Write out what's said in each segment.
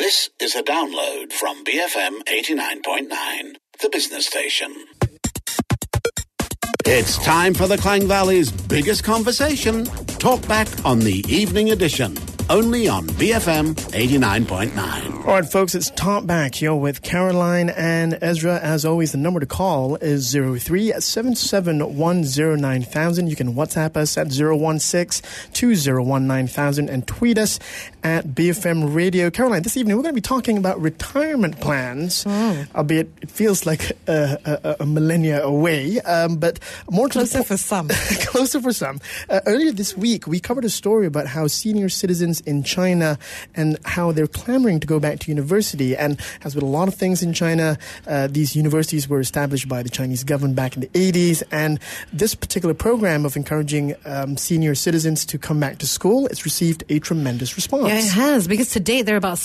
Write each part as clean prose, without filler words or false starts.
This is a download from BFM 89.9, the business station. It's time for the Klang Valley's biggest conversation. Talk back on the evening edition. Only on BFM 89.9. All right, folks, it's Talk Back here with Caroline and Ezra. As always, the number to call is 03-77109,000. You can WhatsApp us at 016-2019,000 and tweet us at BFM Radio. Caroline, this evening we're going to be talking about retirement plans, albeit it feels like a millennia away, but more closer for some. Closer for some. Earlier this week, we covered a story about how senior citizens in China and how they're clamoring to go back to university. And as with a lot of things in China, these universities were established by the Chinese government back in the 80s. And this particular program of encouraging senior citizens to come back to school, it's received a tremendous response. Yeah, it has, because to date there are about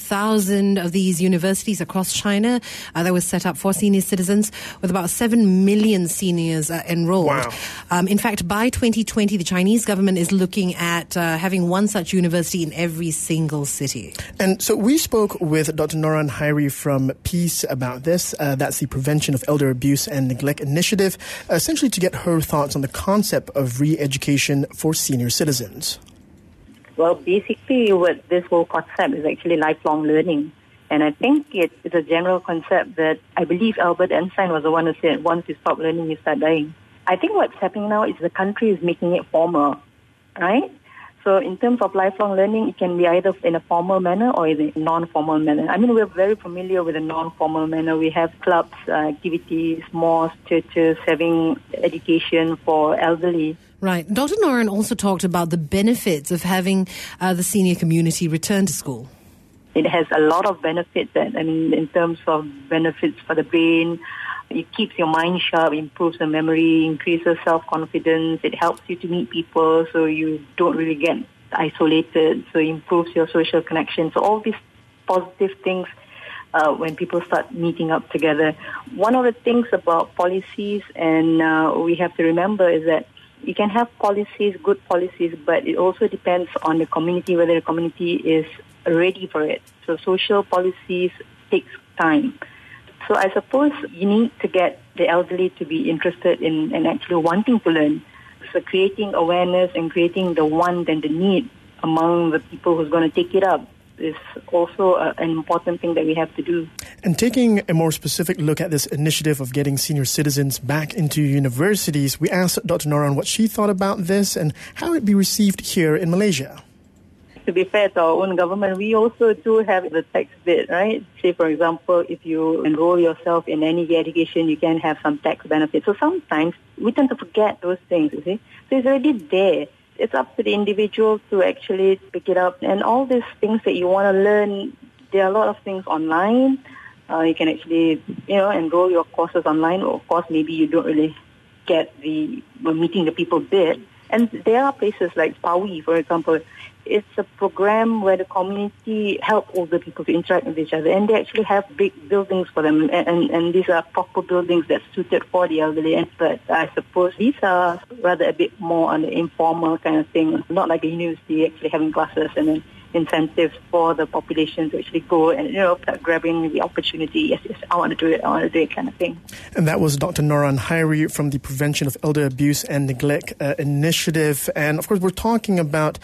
60,000 of these universities across China that were set up for senior citizens, with about 7 million seniors enrolled. Wow. In fact, by 2020, the Chinese government is looking at having one such university in every single city. And so we spoke with Dr. Noran Hairi from Peace about this. That's the Prevention of Elder Abuse and Neglect Initiative, essentially to get her thoughts on the concept of re-education for senior citizens. Well, basically, what this whole concept is actually lifelong learning. And I think it's a general concept that I believe Albert Einstein was the one who said, once you stop learning, you start dying. I think what's happening now is the country is making it formal, right? So in terms of lifelong learning, it can be either in a formal manner or in a non-formal manner. I mean, we're very familiar with a non-formal manner. We have clubs, activities, mosques, churches having education for elderly. Right. Dr. Noran also talked about the benefits of having the senior community return to school. It has a lot of benefits, in terms of benefits for the brain. It keeps your mind sharp, improves the memory, increases self-confidence. It helps you to meet people so you don't really get isolated. So it improves your social connection. So all these positive things when people start meeting up together. One of the things about policies, and we have to remember, is that you can have policies, good policies, but it also depends on the community, whether the community is ready for it. So social policies takes time. So I suppose you need to get the elderly to be interested in and actually wanting to learn. So creating awareness and creating the want and the need among the people who's going to take it up is also an important thing that we have to do. And taking a more specific look at this initiative of getting senior citizens back into universities, we asked Dr. Noran what she thought about this and how it'd be received here in Malaysia. To be fair to our own government, we also do have the tax bit, right? Say, for example, if you enroll yourself in any education, you can have some tax benefits. So sometimes we tend to forget those things, you see. So it's already there. It's up to the individual to actually pick it up. And all these things that you want to learn, there are a lot of things online. You can actually, enroll your courses online. Of course, maybe you don't really get the meeting the people bit. And there are places like Pawi, for example. It's a program where the community help older people to interact with each other, and they actually have big buildings for them, and these are proper buildings that's suited for the elderly. But I suppose these are rather a bit more on the informal kind of thing, not like a university actually having classes and then incentives for the population to actually go and, start grabbing the opportunity. Yes, I want to do it kind of thing. And that was Dr. Noran Hairi from the Prevention of Elder Abuse and Neglect Initiative. And of course, we're talking about,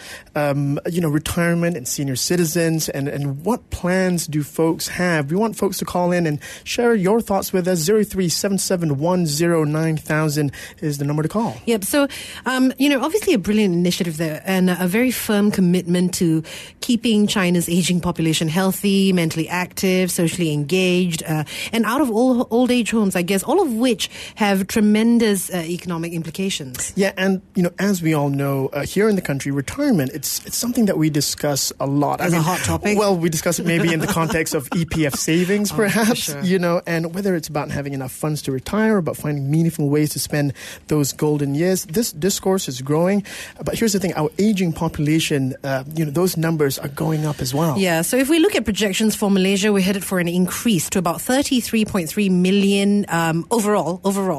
retirement and senior citizens and what plans do folks have. We want folks to call in and share your thoughts with us. 03-77109,000 is the number to call. Yep. So, obviously a brilliant initiative there and a very firm commitment to keeping China's aging population healthy, mentally active, socially engaged, and out of all old age homes, I guess, all of which have tremendous economic implications. Yeah, and, as we all know, here in the country, retirement, it's something that we discuss a lot. As a hot topic? Well, we discuss it maybe in the context of EPF savings, perhaps, sure. And whether it's about having enough funds to retire, about finding meaningful ways to spend those golden years. This discourse is growing. But here's the thing, our aging population, those numbers numbers are going up as well. Yeah, so if we look at projections for Malaysia, we're headed for an increase to about 33.3 million overall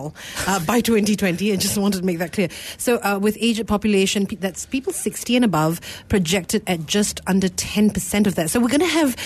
by 2020. I just wanted to make that clear. So with aged population, that's people 60 and above, projected at just under 10% of that. So we're going to have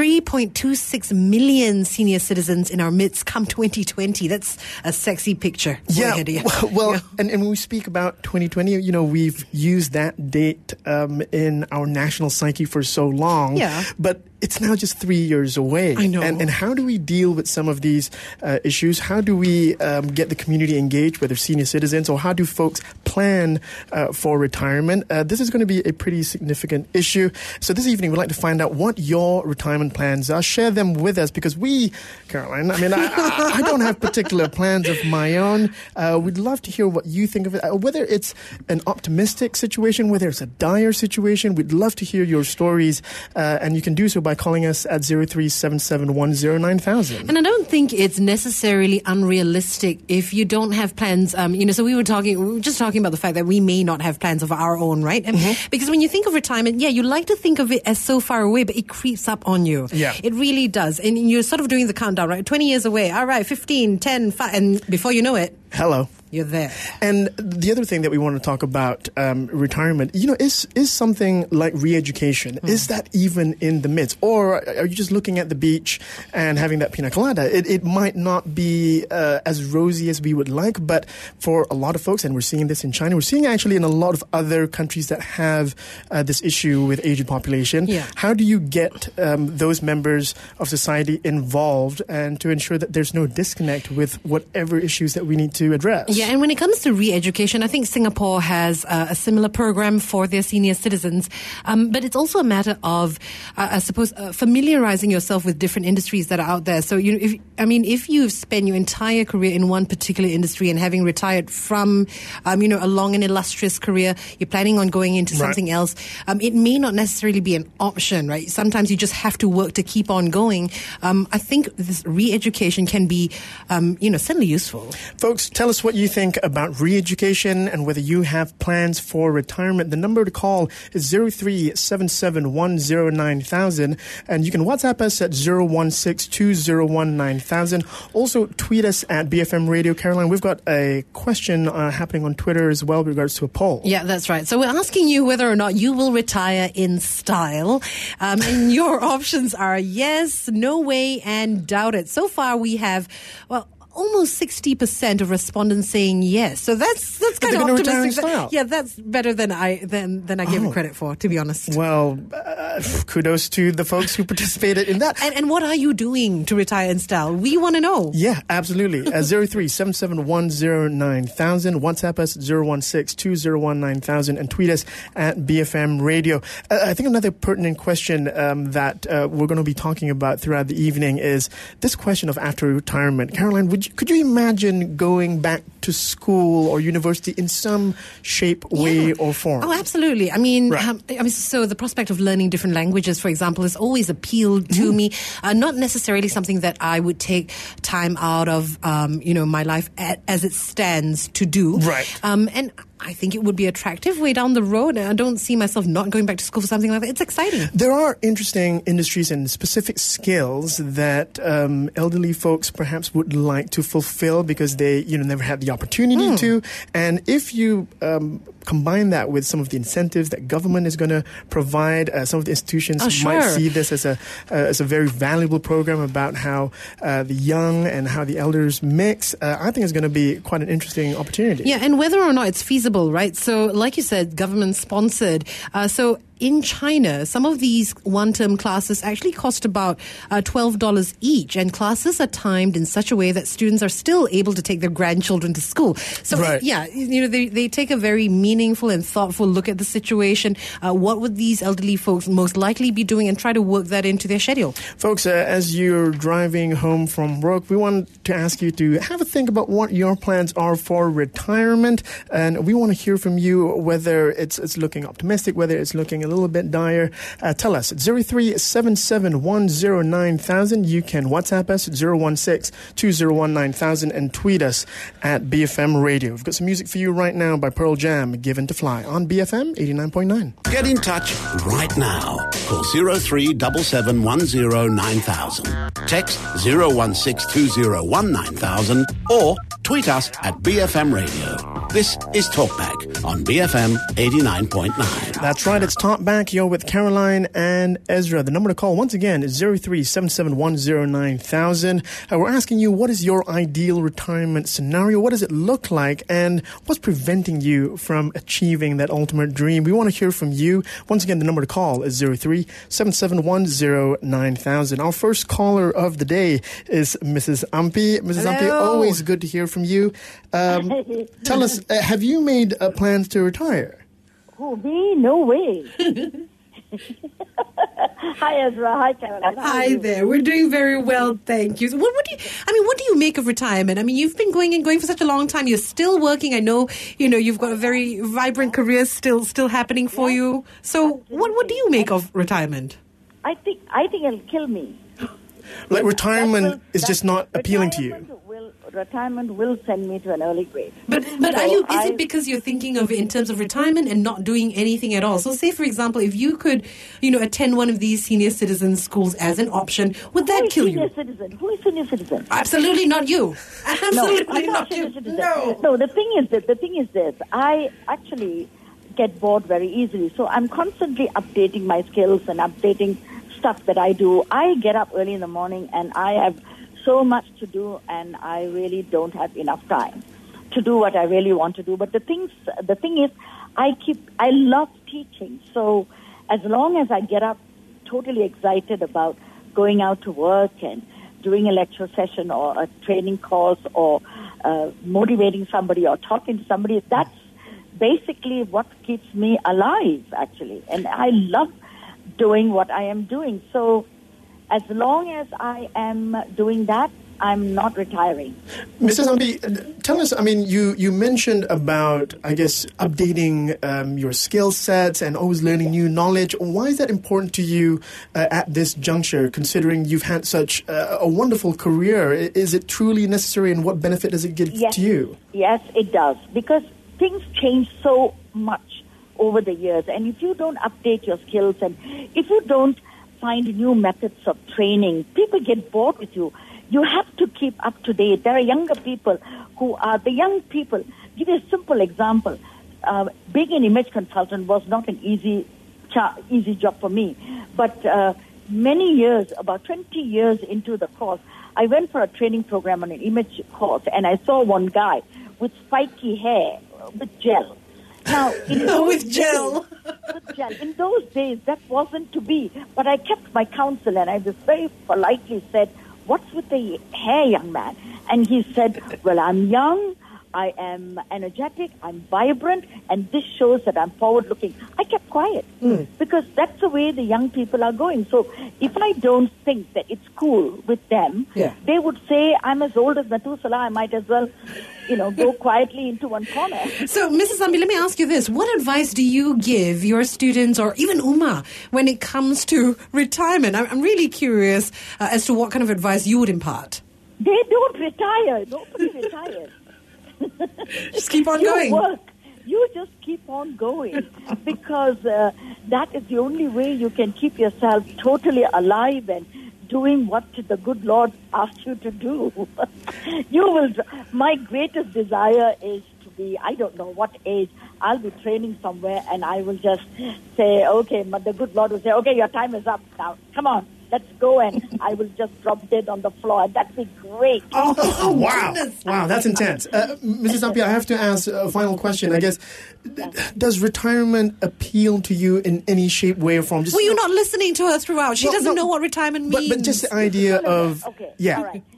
3.26 million senior citizens in our midst come 2020. That's a sexy picture. Yeah, and when we speak about 2020, we've used that date in our national psyche for so long. Yeah. But it's now just 3 years away. I know. And how do we deal with some of these issues? How do we get the community engaged, whether senior citizens, or how do folks plan for retirement? This is going to be a pretty significant issue. So this evening, we'd like to find out what your retirement plans are. Share them with us, because Caroline, I don't have particular plans of my own. We'd love to hear what you think of it, whether it's an optimistic situation, whether it's a dire situation. We'd love to hear your stories, and you can do so by calling us at 03-771-09000. And I don't think it's necessarily unrealistic if you don't have plans. So we were just talking about the fact that we may not have plans of our own, right? Because when you think of retirement, you like to think of it as so far away, but it creeps up on you. Yeah. It really does. And you're sort of doing the countdown, right? 20 years away. All right, 15, 10, 5. And before you know it, hello. You're there. And the other thing that we want to talk about, retirement, is something like re-education. Is that even in the midst? Or are you just looking at the beach and having that pina colada? It might not be as rosy as we would like, but for a lot of folks, and we're seeing this in China, we're seeing actually in a lot of other countries that have this issue with aged population. Yeah. How do you get those members of society involved and to ensure that there's no disconnect with whatever issues that we need to address? Yeah, and when it comes to re-education, I think Singapore has a similar program for their senior citizens. But it's also a matter of, I suppose, familiarizing yourself with different industries that are out there. So, if you've spent your entire career in one particular industry and having retired from, a long and illustrious career, you're planning on going into something else, it may not necessarily be an option, right? Sometimes you just have to work to keep on going. I think this re-education can be, certainly useful. Folks, tell us what you think about re-education and whether you have plans for retirement. The number to call is 03-771-09000, and you can WhatsApp us at 016-201-9000. Also, tweet us at BFM Radio. Caroline, we've got a question happening on Twitter as well with regards to a poll. Yeah, that's right. So we're asking you whether or not you will retire in style. And your options are yes, no way, and doubt it. So far, we have, almost 60% of respondents saying yes. So that's kind of optimistic. Yeah, that's better than I gave it credit for, to be honest. Well, kudos to the folks who participated in that. And what are you doing to retire in style? We want to know. Yeah, absolutely. 03-771-09000. WhatsApp us 016-201-9000 and tweet us at BFM Radio. I think another pertinent question that we're going to be talking about throughout the evening is this question of after retirement. Caroline, could you imagine going back to school or university in some shape, way, or form? Oh, absolutely. So the prospect of learning different languages, for example, has always appealed to me. Not necessarily something that I would take time out of, my life as it stands to do. Right. And I think it would be attractive way down the road. I don't see myself not going back to school for something like that. It's exciting. There are interesting industries and specific skills that elderly folks perhaps would like to fulfill because they never had the opportunity to. And if you combine that with some of the incentives that government is going to provide, some of the institutions might see this as a very valuable program about how the young and how the elders mix. I think it's going to be quite an interesting opportunity. Yeah, and whether or not it's feasible, right? So, like you said, government sponsored. So in China, some of these one-term classes actually cost about $12 each, and classes are timed in such a way that students are still able to take their grandchildren to school. So, they take a very meaningful and thoughtful look at the situation. What would these elderly folks most likely be doing, and try to work that into their schedule. Folks, as you're driving home from work, we want to ask you to have a think about what your plans are for retirement, and we want to hear from you whether it's looking optimistic, whether it's looking a little bit dire, tell us. 0377109000. You can WhatsApp us at 016-201-9000 and tweet us at BFM Radio. We've got some music for you right now by Pearl Jam, Given to Fly, on BFM 89.9. Get in touch right now. Call 0377109000. Text 0162019,000 or tweet us at BFM Radio. This is Talkback on BFM 89.9. That's right, it's Talkback. You're with Caroline and Ezra. The number to call once again is 0377109000. We're asking you, what is your ideal retirement scenario? What does it look like? And what's preventing you from achieving that ultimate dream? We want to hear from you. Once again, the number to call is 0377109000. Our first caller of the day is Mrs. Ampi. Mrs. Ampi, always good to hear from you. Tell us, have you made plans to retire? Oh, me? No way. Hi, Ezra. Hi, Caroline. Hi there. We're doing very well, thank you. So what do you make of retirement? I mean, you've been going for such a long time. You're still working. I know, you've got a very vibrant career still happening for you. So what do you make of retirement? I think it'll kill me. Like retirement is just not appealing to you. Retirement will send me to an early grave. But is it because you're thinking of it in terms of retirement and not doing anything at all? So say, for example, if you could, attend one of these senior citizen schools as an option, would that kill you? Who is senior citizen? Absolutely not you. Absolutely not you. No, the thing is this. I actually get bored very easily. So I'm constantly updating my skills and updating stuff that I do. I get up early in the morning and I have so much to do, and I really don't have enough time to do what I really want to do. But the thing is, I love teaching. So as long as I get up totally excited about going out to work and doing a lecture session or a training course or motivating somebody or talking to somebody, that's basically what keeps me alive, actually. And I love doing what I am doing. So as long as I am doing that, I'm not retiring. Mrs. Ampi, tell us, you mentioned about, I guess, updating your skill sets and always learning new knowledge. Why is that important to you at this juncture, considering you've had such a wonderful career? Is it truly necessary, and what benefit does it give to you? Yes, it does, because things change so much over the years. And if you don't update your skills and if you don't find new methods of training, people get bored with you. You have to keep up to date. There are younger people who are the young people. Give you a simple example. Being an image consultant was not an easy job for me. But many years, about 20 years into the course, I went for a training program on an image course, and I saw one guy with spiky hair with gel. Now, with gel. In those days, that wasn't to be. But I kept my counsel, and I just very politely said, "What's with the hair, young man?" And he said, "Well, I'm young, I am energetic, I'm vibrant, and this shows that I'm forward-looking." I kept quiet because that's the way the young people are going. So if I don't think that it's cool with them, they would say, "I'm as old as Methuselah, I might as well go quietly into one corner." So, Mrs. Ampi, let me ask you this. What advice do you give your students or even Uma when it comes to retirement? I'm really curious as to what kind of advice you would impart. They don't retire. Nobody retires. Just keep on going. You just keep on going because that is the only way you can keep yourself totally alive and doing what the good Lord asked you to do. My greatest desire is to be, I don't know what age, I'll be training somewhere and I will just say, okay, the good Lord will say, okay, your time is up now. Come on, let's go. And I will just drop dead on the floor. That'd be great. Oh, wow. Wow, that's intense. Mrs. Ampi, I have to ask a final question. I guess, does retirement appeal to you in any shape, way, or form? Were you not listening to her throughout? She doesn't know what retirement means. But just the idea of... Okay, yeah. all right.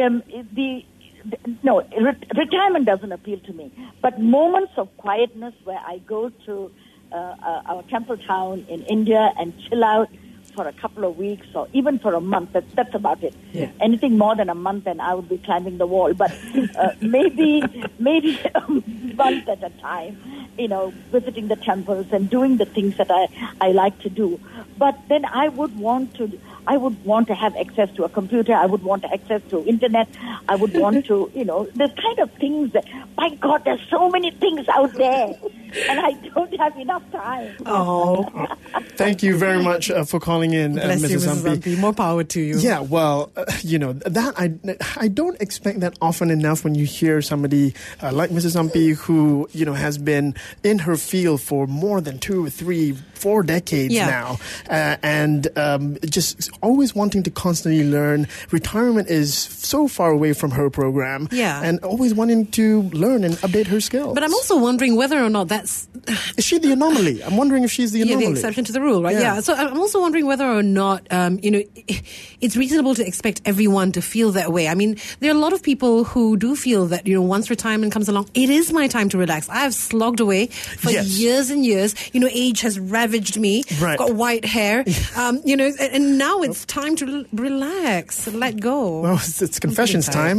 Retirement doesn't appeal to me. But moments of quietness where I go to our temple town in India and chill out for a couple of weeks or even for a month. That's about it. Yeah. Anything more than a month, and I would be climbing the wall. But maybe a month at a time, visiting the temples and doing the things that I like to do. But then I would want to have access to a computer. I would want access to internet. I would want to, the kind of things that, my God, there's so many things out there. And I don't have enough time. Oh, thank you very much for calling in, Bless Mrs. you, Mrs. Ampi. Ampi. More power to you. Yeah, well, that I don't expect that often enough when you hear somebody like Mrs. Ampi who, has been in her field for more than 2, 3, 4 decades now, and just always wanting to constantly learn. Retirement is so far away from her program, and always wanting to learn and update her skills. But I'm also wondering whether or not is she the anomaly? I'm wondering if she's the anomaly. The exception to the rule, right? Yeah. So I'm also wondering whether or not, it's reasonable to expect everyone to feel that way. I mean, there are a lot of people who do feel that, once retirement comes along, it is my time to relax. I have slogged away for years and years. Age has ravaged me. Right. Got white hair. And now it's time to relax, let go. Well, it's confessions time.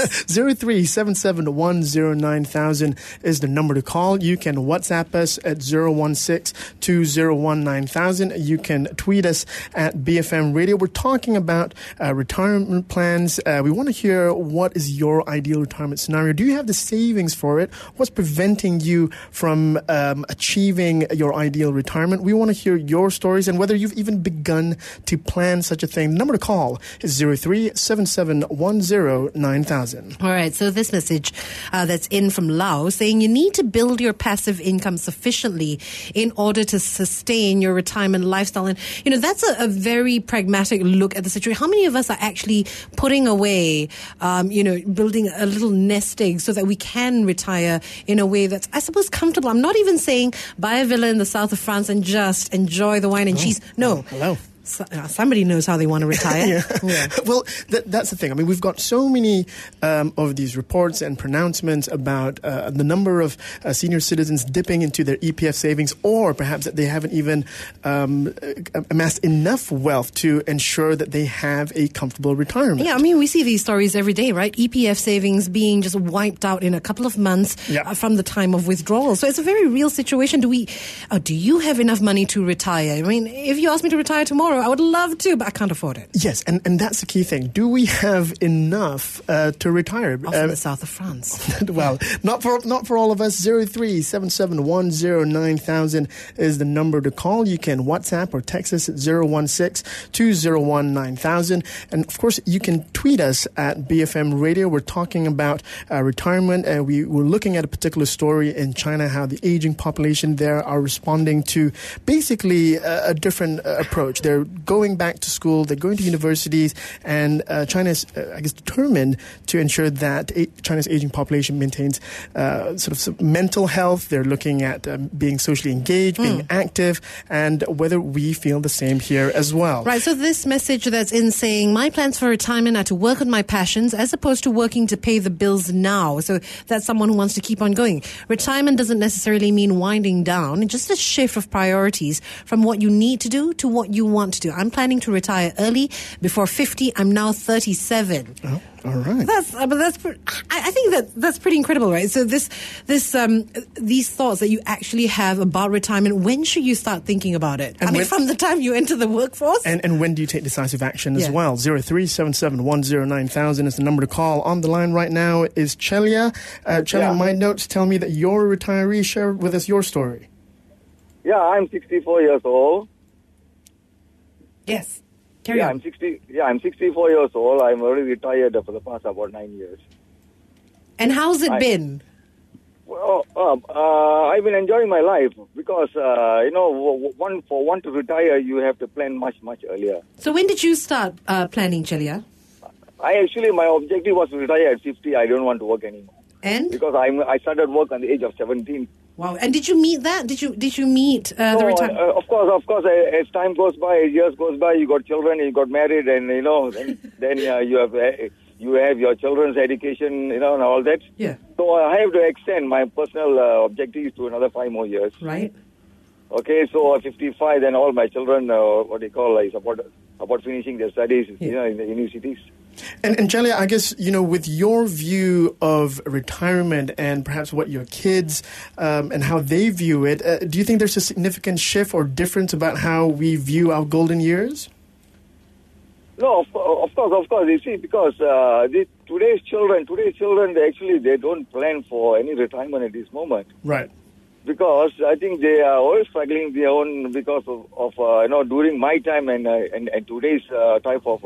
0377109000 is the number to call. You can WhatsApp us at 016-201-9000. You can tweet us at BFM Radio. We're talking about retirement plans. We want to hear what is your ideal retirement scenario. Do you have the savings for it? What's preventing you from achieving your ideal retirement? We want to hear your stories and whether you've even begun to plan such a thing. The number to call is 0377109000. All right, so this message that's in from Laos saying you need to build your passive income sufficiently in order to sustain your retirement lifestyle. And, that's a very pragmatic look at the situation. How many of us are actually putting away, building a little nest egg so that we can retire in a way that's, I suppose, comfortable? I'm not even saying buy a villa in the south of France and just enjoy the wine and cheese. No. Hello. Somebody knows how they want to retire. Well, that's the thing. I mean, we've got so many of these reports and pronouncements about the number of senior citizens dipping into their EPF savings, or perhaps that they haven't even amassed enough wealth to ensure that they have a comfortable retirement. Yeah, I mean, we see these stories every day, right? EPF savings being just wiped out in a couple of months from the time of withdrawal. So it's a very real situation. Do you have enough money to retire? I mean, if you ask me to retire tomorrow, I would love to, but I can't afford it. Yes, and that's the key thing. Do we have enough to retire? Off in the south of France. Well, not for all of us. 0377109000 is the number to call. You can WhatsApp or text us at 016-201-9000. And, of course, you can tweet us at BFM Radio. We're talking about retirement. We were looking at a particular story in China, how the aging population there are responding to basically a different approach. They're going back to school, they're going to universities, and China is, determined to ensure that China's aging population maintains sort of mental health. They're looking at being socially engaged, being active, and whether we feel the same here as well. Right, so this message that's in saying, my plans for retirement are to work on my passions as opposed to working to pay the bills now. So that's someone who wants to keep on going. Retirement doesn't necessarily mean winding down, just a shift of priorities from what you need to do to what you want to do. I'm planning to retire early. Before 50, I'm now 37. Oh, all right. I think that's pretty incredible, right? So these thoughts that you actually have about retirement, when should you start thinking about it? And from the time you enter the workforce? And when do you take decisive action as well? 0377109000 is the number to call. On the line right now is Chelia. Chelia, my notes tell me that you're a retiree. Share with us your story. Yeah, I'm 64 years old. Yes. Carry on. I'm 64 years old. I'm already retired for the past about 9 years. And how's it been? Well, I've been enjoying my life because, for one to retire, you have to plan much, much earlier. So when did you start planning, Chelia? My objective was to retire at 50. I don't want to work anymore. And? Because I started work on the age of 17. Wow! And did you meet that? Did you meet the retirement? Of course. As time goes by, years goes by, you got children, you got married, and then you have your children's education, and all that. Yeah. So I have to extend my personal objectives to another 5 more years. Right. Okay, so 55, then all my children, is about finishing their studies, in the universities. And Chalia, I guess, with your view of retirement and perhaps what your kids and how they view it, do you think there's a significant shift or difference about how we view our golden years? No, of course. You see, because today's children, they don't plan for any retirement at this moment. Right. Because I think they are always struggling their own because of during my time and today's type of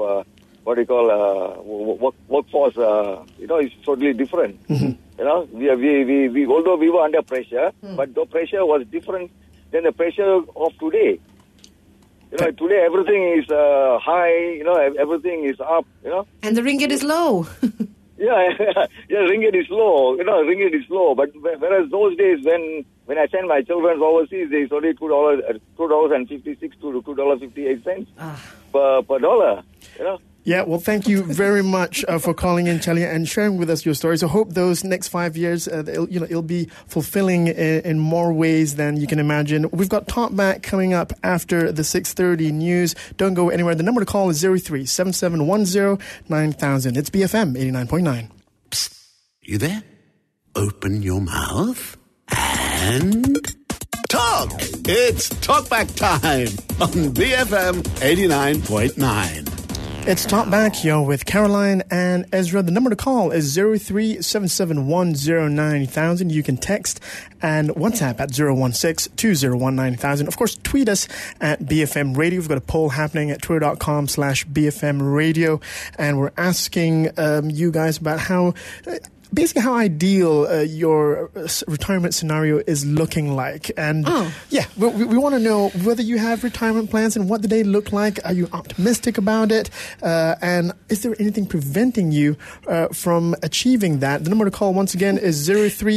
workforce. It's totally different. Mm-hmm. We although we were under pressure, but the pressure was different than the pressure of today. Today everything is high. Everything is up. And the ringgit is low. Yeah, ringgit is low. Ringgit is low. But whereas those days when I send my children overseas, it's only $2.56 to $2.58 per dollar. Yeah, well, thank you very much for calling in, Chalia, and sharing with us your stories. I hope those next 5 years, it'll be fulfilling in more ways than you can imagine. We've got Talkback coming up after the 6:30 news. Don't go anywhere. The number to call is 03-7710-9000. It's BFM 89.9. Psst, you there? Open your mouth and talk. It's Talkback time on BFM 89.9. It's Talkback. You're with Caroline and Ezra. The number to call is 03-7710-9000. You can text and WhatsApp at 016-201-9000. Of course, tweet us at BFM Radio. We've got a poll happening at twitter.com/BFM Radio. And we're asking you guys about how ideal your retirement scenario is looking like. And we want to know whether you have retirement plans and what do they look like. Are you optimistic about it? And is there anything preventing you from achieving that? The number to call once again is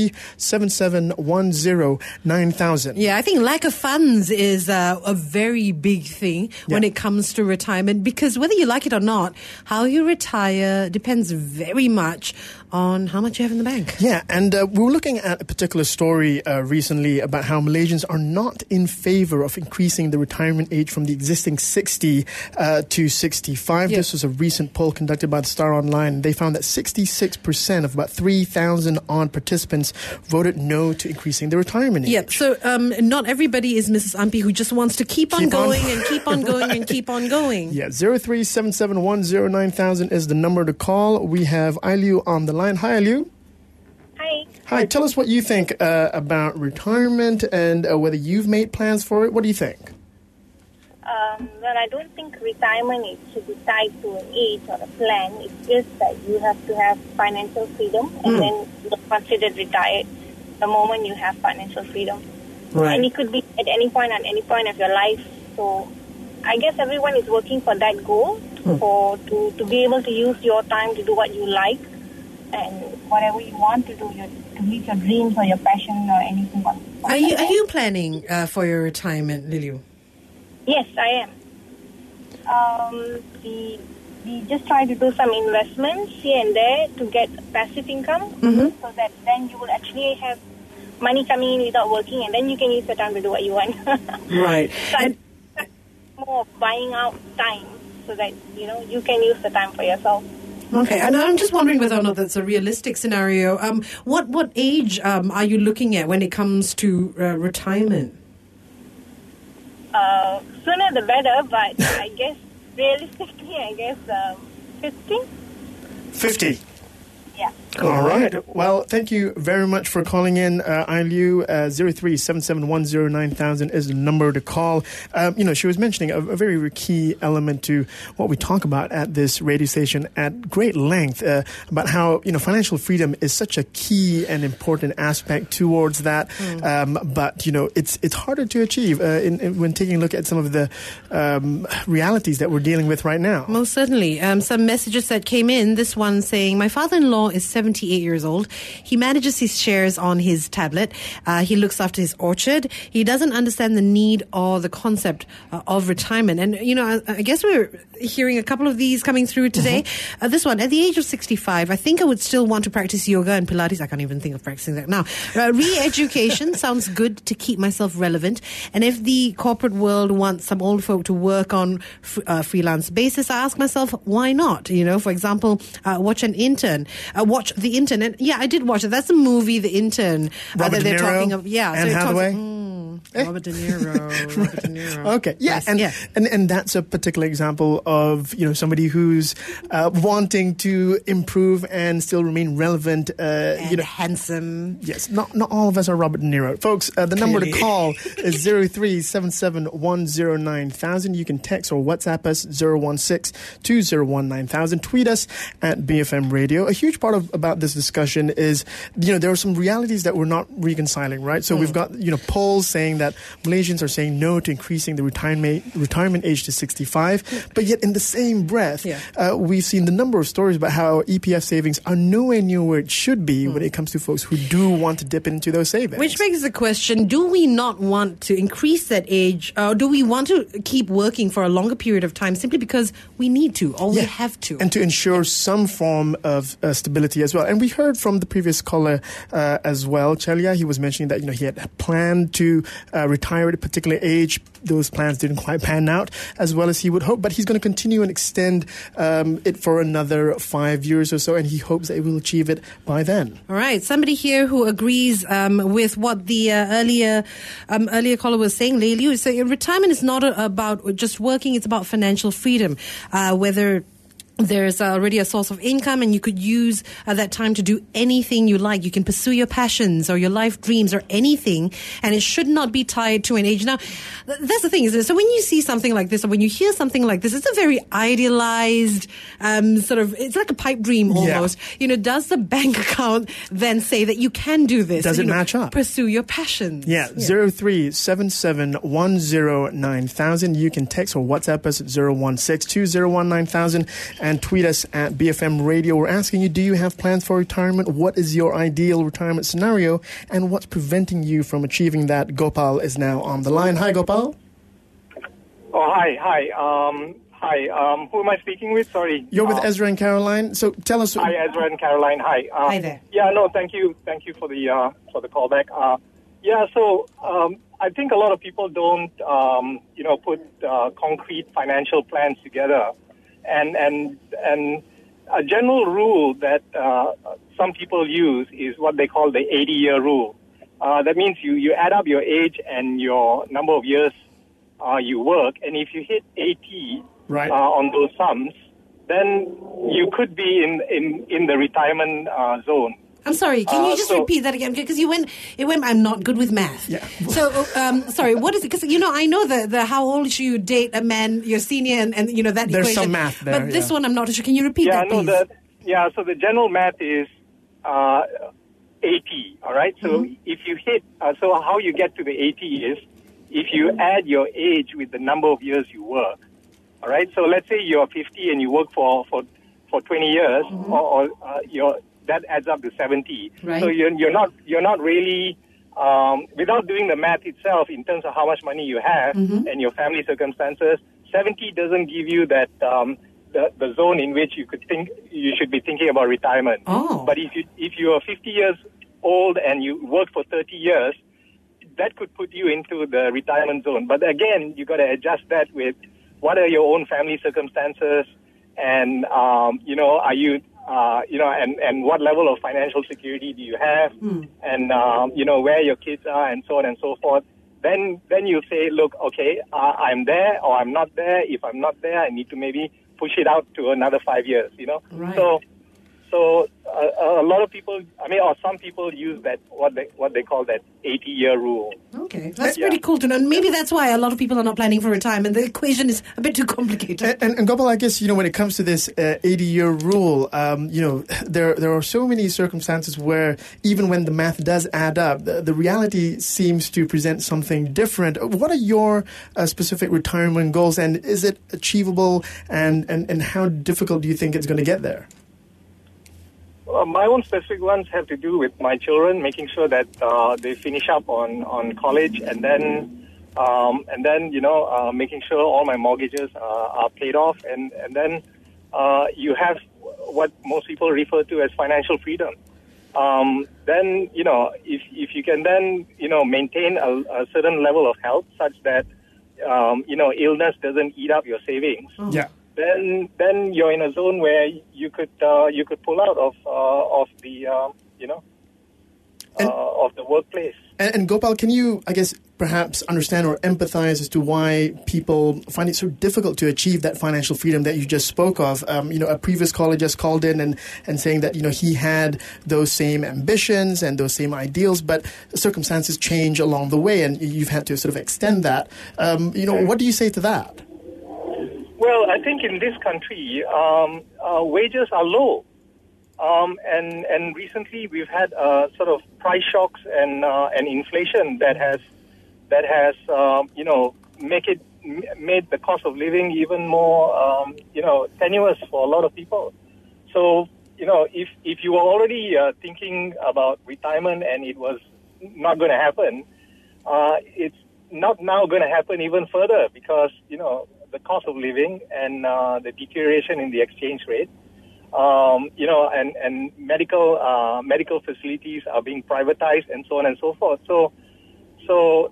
03-7710-9000. Yeah, I think lack of funds is a very big thing when it comes to retirement, because whether you like it or not, how you retire depends very much on how much you have in the bank. Yeah, and we were looking at a particular story recently about how Malaysians are not in favor of increasing the retirement age from the existing 60 to 65. Yep. This was a recent poll conducted by the Star Online. They found that 66% of about 3,000 odd participants voted no to increasing the retirement age. Yep, so not everybody is Mrs. Ampi who just wants to keep on going and keep on going and keep on going. Yeah, 03-7710-9000 is the number to call. We have Ailu on the line. Hi, Ailu. Hi, tell us what you think about retirement and whether you've made plans for it. What do you think? Well, I don't think retirement should be tied to an age or a plan. It's just that you have to have financial freedom and then you're considered retired the moment you have financial freedom. Right. And it could be at any point of your life. So I guess everyone is working for that goal, to be able to use your time to do what you like. And whatever you want to do, to meet your dreams or your passion or anything. Are you planning for your retirement, Liliu? Yes, I am. We just try to do some investments here and there to get passive income, so that then you will actually have money coming in without working, and then you can use your time to do what you want. Right. So and more of buying out time so that you can use the time for yourself. Okay, and I'm just wondering whether or not that's a realistic scenario. What age are you looking at when it comes to retirement? Sooner the better, but I guess realistically, 50. 50. Yeah. All right. Well, thank you very much for calling in, Ailu. 03-7710-9000 is the number to call. She was mentioning a very key element to what we talk about at this radio station at great length about how, financial freedom is such a key and important aspect towards that. But, it's harder to achieve when taking a look at some of the realities that we're dealing with right now. Most certainly. Some messages that came in, this one saying, my father-in-law is 78 years old. He manages his shares on his tablet. He looks after his orchard. He doesn't understand the need or the concept of retirement. And, I guess we're hearing a couple of these coming through today. This one, at the age of 65, I think I would still want to practice yoga and Pilates. I can't even think of practicing that now. Re-education sounds good to keep myself relevant. And if the corporate world wants some old folk to work on freelance basis, I ask myself, why not? For example, watch The Intern. And yeah, I did watch it. That's the movie, The Intern. Robert De Niro, talking of. Yeah, Anne Hathaway. Robert De Niro. Okay, yeah, and that's a particular example of somebody who's wanting to improve and still remain relevant. And handsome. Yes, not all of us are Robert De Niro, folks. The number to call is 0377109000. You can text or WhatsApp us 016-201-9000. Tweet us at BFM Radio. A huge part about this discussion is there are some realities that we're not reconciling, right? So we've got polls saying that Malaysians are saying no to increasing the retirement age to 65, but yet in the same breath, we've seen the number of stories about how EPF savings are nowhere near where it should be when it comes to folks who do want to dip into those savings. Which begs the question, do we not want to increase that age, or do we want to keep working for a longer period of time simply because we need to or we have to? And to ensure some form of stability as well. And we heard from the previous caller as well, Chalia, he was mentioning that he had planned to retire at a particular age. Those plans didn't quite pan out as well as he would hope, but he's going to continue and extend it for another 5 years or so, and he hopes that he will achieve it by then. All right. Somebody here who agrees with what the earlier caller was saying, Leiliu, so retirement is not about just working, it's about financial freedom. Whether there's already a source of income and you could use that time to do anything you like. You can pursue your passions or your life dreams or anything, and it should not be tied to an age. Now, that's the thing, isn't it? So when you see something like this or when you hear something like this, it's a very idealized it's like a pipe dream almost. Yeah. Does the bank account then say that you can do this? Does it match up? Pursue your passions. Yeah, 0377109000. You can text or WhatsApp us at 016-201-9000. And tweet us at BFM Radio. We're asking you, do you have plans for retirement? What is your ideal retirement scenario? And what's preventing you from achieving that? Gopal is now on the line. Hi, Gopal. Oh, hi. Who am I speaking with? Sorry. You're with Ezra and Caroline. So tell us. Hi, Ezra and Caroline. Hi. Hi there. Yeah, no, thank you for the callback. So I think a lot of people don't, put concrete financial plans together. And a general rule that some people use is what they call the 80-year rule. That means you add up your age and your number of years you work, and if you hit 80 on those sums, then you could be in the retirement zone. I'm sorry, can you just repeat that again? Because it went, I'm not good with math. Yeah. So, sorry, what is it? Because, I know the how old should you date a man, your senior, and that There's equation. There's some math there. But this one, I'm not sure. Can you repeat that, please? So the general math is 80, all right? So if you hit, so how you get to the 80 is if you add your age with the number of years you work, all right? So let's say you're 50 and you work for 20 years, or that adds up to 70. Right. So you're not really, without doing the math itself in terms of how much money you have and your family circumstances, 70 doesn't give you that the zone in which you should be thinking about retirement. Oh. But if you are 50 years old and you work for 30 years, that could put you into the retirement zone. But again, you got to adjust that with what are your own family circumstances, and are you and what level of financial security do you have, and where your kids are, and so on and so forth. Then you say, look, okay, I'm there or I'm not there. If I'm not there, I need to maybe push it out to another 5 years. Right. So a lot of people, or some people use that what they call that 80-year rule. Okay, that's pretty cool to know. And maybe that's why a lot of people are not planning for retirement. The equation is a bit too complicated. And Gopal, I guess when it comes to this 80-year rule, there are so many circumstances where even when the math does add up, the reality seems to present something different. What are your specific retirement goals, and is it achievable? And how difficult do you think it's going to get there? my own specific ones have to do with my children, making sure that they finish up on college, and then making sure all my mortgages are paid off, and then you have what most people refer to as financial freedom. Then, if you can then, maintain a certain level of health such that, illness doesn't eat up your savings. Yeah. Then you're in a zone where you could pull out of the workplace. And Gopal, can you, I guess, perhaps understand or empathize as to why people find it so difficult to achieve that financial freedom that you just spoke of? A previous caller just called in and saying that, he had those same ambitions and those same ideals, but circumstances change along the way and you've had to sort of extend that. What do you say to that? Well, I think in this country, wages are low. And recently we've had sort of price shocks and inflation that has made the cost of living even more tenuous for a lot of people. So if you were already thinking about retirement and it was not going to happen, it's not now going to happen even further because the cost of living and the deterioration in the exchange rate. And medical facilities are being privatized and so on and so forth. So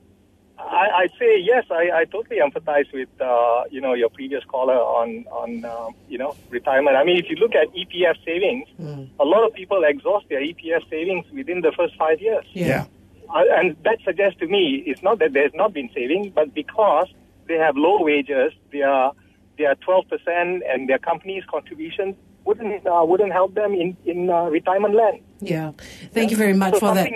I'd say yes, I totally empathize with your previous caller on retirement. I mean, if you look at EPF savings, a lot of people exhaust their EPF savings within the first 5 years. Yeah. And that suggests to me it's not that there's not been saving, but because they have low wages, they are 12%, and their company's contributions wouldn't help them in retirement land. Yeah, thank you very much for that.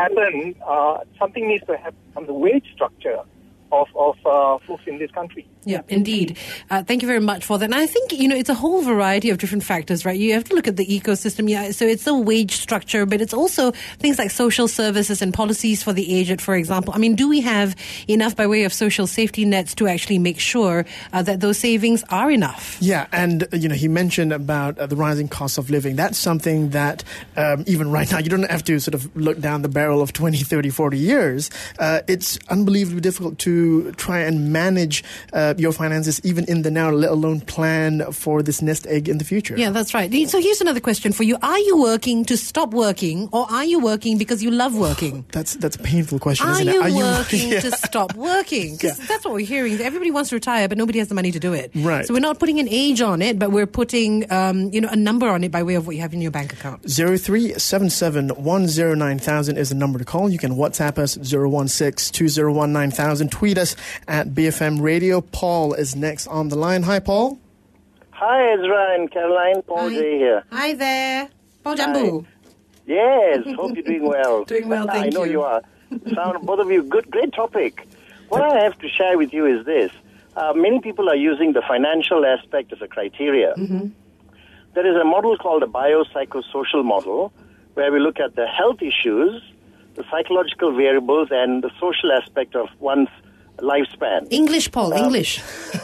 Something needs to happen from the wage structure of folks in this country. Yeah, indeed. Thank you very much for that. And I think, it's a whole variety of different factors, right? You have to look at the ecosystem. Yeah, so it's the wage structure, but it's also things like social services and policies for the aged, for example. I mean, do we have enough by way of social safety nets to actually make sure that those savings are enough? Yeah, and, he mentioned about the rising cost of living. That's something that even right now, you don't have to sort of look down the barrel of 20, 30, 40 years. It's unbelievably difficult to try and manage your finances even in the now, let alone plan for this nest egg in the future. Yeah, that's right. So here's another question for you. Are you working to stop working, or are you working because you love working? That's a painful question, isn't it? Are you working to stop working? Because that's what we're hearing. Everybody wants to retire, but nobody has the money to do it. Right. So we're not putting an age on it, but we're putting a number on it by way of what you have in your bank account. 0377 109,000 is the number to call. You can WhatsApp us 016 201 9000. Tweet us at BFM Radio. Paul is next on the line. Hi, Paul. Hi, Ezra and Caroline. Paul J here. Hi there. Paul Jambu. Yes, hope you're doing well. Doing well, thank you. I know you are. Both of you, great topic. What I have to share with you is this. Many people are using the financial aspect as a criteria. Mm-hmm. There is a model called the biopsychosocial model, where we look at the health issues, the psychological variables, and the social aspect of one's lifespan. English, Paul, English.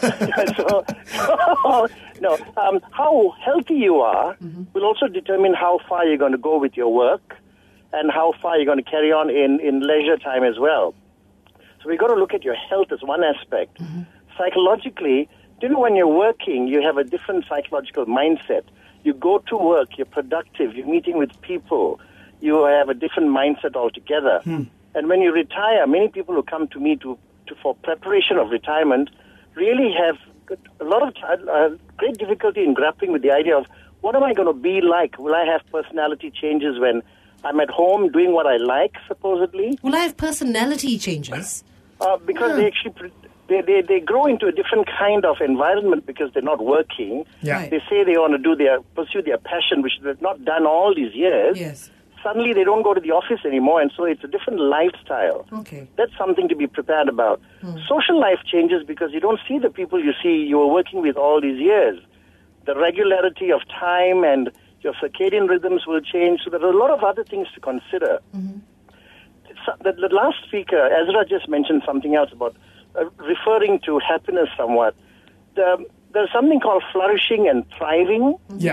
How healthy you are will also determine how far you're going to go with your work and how far you're going to carry on in leisure time as well. So we've got to look at your health as one aspect. Mm-hmm. Psychologically, when you're working, you have a different psychological mindset. You go to work, you're productive, you're meeting with people, you have a different mindset altogether. And when you retire, many people who come to me for preparation of retirement really have a lot of great difficulty in grappling with the idea of what am I going to be like? Will I have personality changes when I'm at home doing what I like, supposedly? Will I have personality changes? Because they actually they grow into a different kind of environment because they're not working. Yeah. Right. They say they want to pursue their passion, which they've not done all these years. Yes. Suddenly they don't go to the office anymore, and so it's a different lifestyle. Okay. That's something to be prepared about. Social life changes because you don't see the people you were working with all these years. The regularity of time and your circadian rhythms will change, so there are a lot of other things to consider. The last speaker, Ezra, just mentioned something else about referring to happiness somewhat. There's something called flourishing and thriving. Yeah.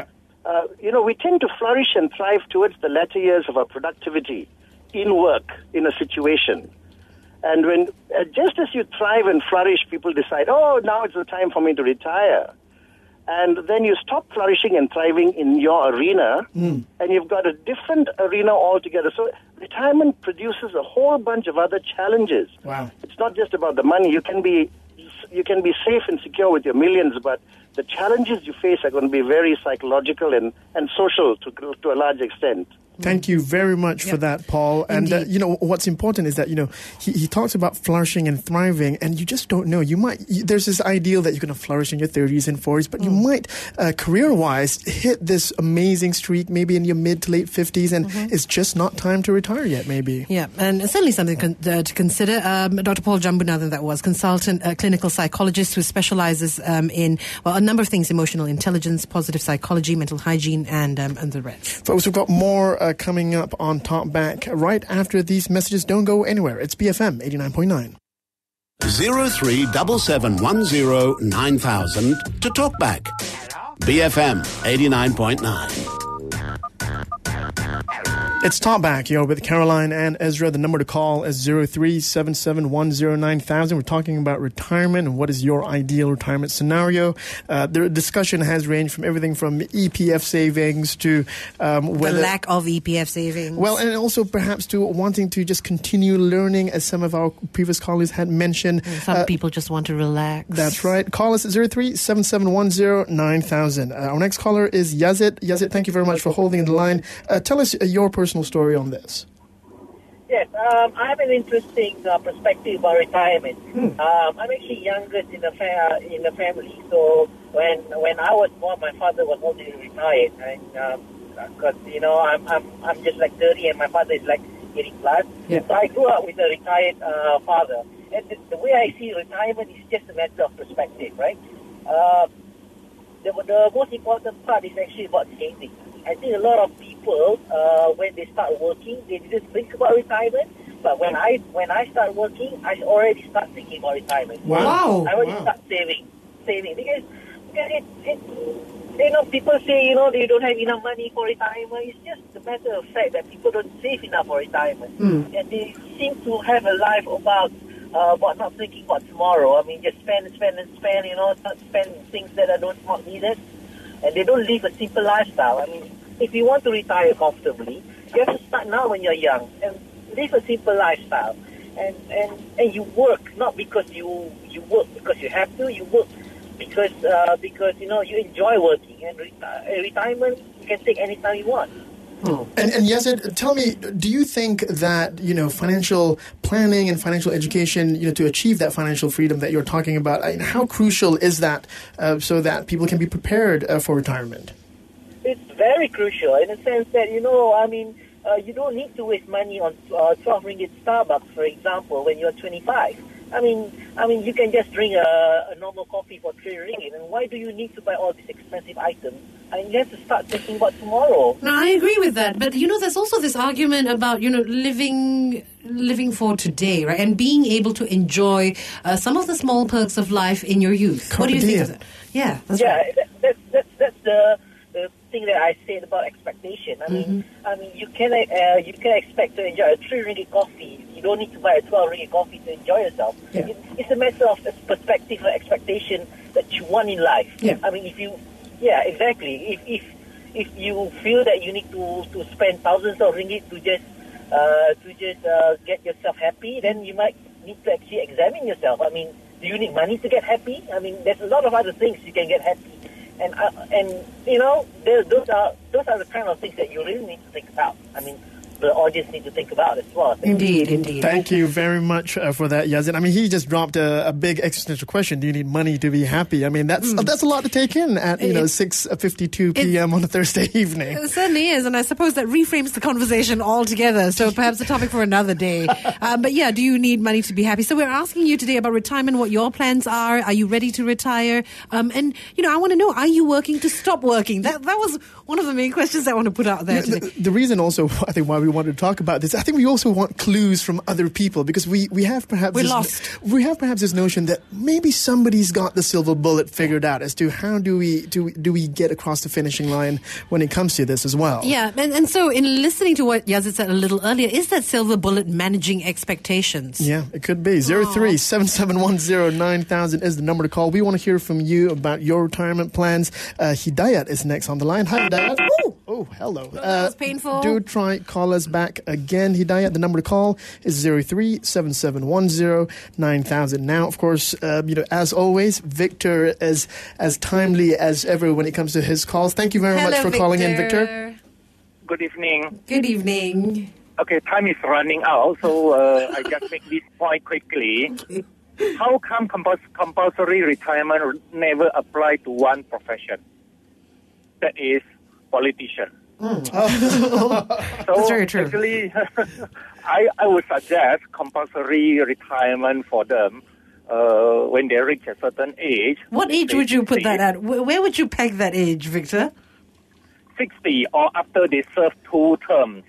we tend to flourish and thrive towards the latter years of our productivity in work, in a situation. And when, just as you thrive and flourish, people decide, oh, now it's the time for me to retire. And then you stop flourishing and thriving in your arena, and you've got a different arena altogether. So retirement produces a whole bunch of other challenges. Wow. It's not just about the money. You can be safe and secure with your millions, but the challenges you face are going to be very psychological and social to a large extent. Thank you very much for that, Paul. And, what's important is that, he talks about flourishing and thriving, and you just don't know. There's this ideal that you're going to flourish in your 30s and 40s, but you might, career-wise, hit this amazing streak maybe in your mid to late 50s, and it's just not time to retire yet, maybe. Yeah, and certainly something to consider. Dr. Paul Jambunathan, that was consultant clinical psychologist who specializes in, a number of things: emotional intelligence, positive psychology, mental hygiene, and the rest. Folks, we've got more coming up on Talk Back right after these messages. Don't go anywhere. It's BFM 89.9. 0377109000 to Talk Back. BFM 89.9. It's Talk Back. You're with Caroline and Ezra. The number to call is 0377109000. We're talking about retirement and what is your ideal retirement scenario. The discussion has ranged from everything from EPF savings to whether... the lack of EPF savings. Well, and also perhaps to wanting to just continue learning, as some of our previous colleagues had mentioned. Some people just want to relax. That's right. Call us at 0377109000. Our next caller is Yazid. Yazid, thank you very much for holding the line. Tell us your personal story on this. Yes, I have an interesting perspective about retirement. I'm actually youngest in the family, so when I was born, my father was already retired, and because I'm just like 30, and my father is like 80 plus. Yeah. So I grew up with a retired father, and the way I see retirement is just a matter of perspective, right? The most important part is actually about saving. I think a lot of people, when they start working, they just think about retirement. But when I start working, I already start thinking about retirement. Wow! I already start saving because people say they don't have enough money for retirement. It's just a matter of fact that people don't save enough for retirement, and they seem to have a life about not thinking about tomorrow. I mean, just spend, not spend things that are not needed. And they don't live a simple lifestyle. I mean, if you want to retire comfortably, you have to start now when you're young and live a simple lifestyle. And you work not because you work because you have to. You work because you enjoy working. And retirement you can take any time you want. And Yazid, tell me, do you think that, financial planning and financial education, to achieve that financial freedom that you're talking about, how crucial is that so that people can be prepared for retirement? It's very crucial in the sense that, you don't need to waste money on 12 ringgit Starbucks, for example, when you're 25. I mean, you can just drink a normal coffee for 3 ringgit. And why do you need to buy all these expensive items? I mean, you have to start thinking about tomorrow. No, I agree with that. But, there's also this argument about, living for today, right? And being able to enjoy some of the small perks of life in your youth. What do you think of that? Yeah, that's right. That's the thing that I said about expectation. I mean, you can expect to enjoy a 3 ringgit coffee. You don't need to buy a 12 ringgit coffee to enjoy yourself. Yeah. It's a matter of perspective or expectation that you want in life. Yeah. I mean, exactly. If you feel that you need to spend thousands of ringgit to just get yourself happy, then you might need to actually examine yourself. I mean, do you need money to get happy? I mean, there's a lot of other things you can get happy. And those are the kind of things that you really need to think about. I mean, the audience need to think about as well. Indeed. Thank you very much for that, Yazid. I mean, he just dropped a big existential question. Do you need money to be happy? I mean, that's a lot to take in at 6:52 p.m. on a Thursday evening. It certainly is, and I suppose that reframes the conversation altogether. So perhaps a topic for another day. But yeah, do you need money to be happy? So we're asking you today about retirement, what your plans are. Are you ready to retire? And I want to know, are you working to stop working? That was one of the main questions I want to put out there today. The reason also, I think, why we wanted to talk about this. I think we also want clues from other people because we have perhaps we have perhaps this notion that maybe somebody's got the silver bullet figured out as to how do we get across the finishing line when it comes to this as well. Yeah, and so in listening to what Yazid said a little earlier, is that silver bullet managing expectations? Yeah, it could be. 03-7710-9000 is the number to call. We want to hear from you about your retirement plans. Hidayat is next on the line. Hi, Hidayat. Oh, hello. That was painful. Do try call us back again, Hidayat. The number to call is 03-7710-9000. Now, of course, as always, Victor is as timely as ever when it comes to his calls. Thank you very much for calling in, Victor. Good evening. Good evening. Okay, time is running out, so I just make this point quickly. How come compulsory retirement never apply to one profession? That is politician. So that's very true. Actually, I would suggest compulsory retirement for them when they reach a certain age. What age would you put that at? Where would you peg that age, Victor? 60 or after they serve 2 terms.